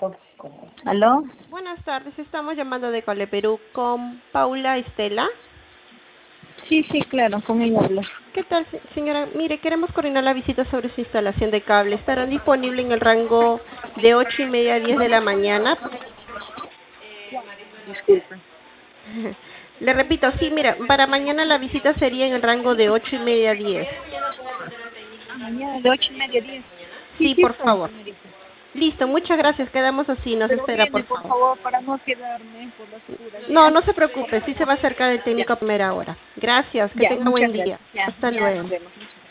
¿Aló? Buenas tardes, estamos llamando de Cole Perú con Paula Estela. Sí, claro, con ella hablo. ¿Qué tal, señora? Mire, queremos coordinar la visita sobre su instalación de cable. ¿Estarán disponibles en el rango de 8:30 a 10 de la mañana? Disculpe. Le repito, sí, mira, para mañana la visita sería en el rango de 8:30 a 10. Mañana de 8:30 a 10. Sí, Sí, por está, favor. señorita. Listo, muchas gracias. Quedamos así. Nos Pero espera, por viene, por favor. favor, para no quedarme por las puras, No, ¿ya? no se preocupe. Sí se va a acercar el Ya, técnico a primera hora. Gracias. Que ya, tenga muchas buen día. gracias. Ya, Hasta ya nos luego. vemos.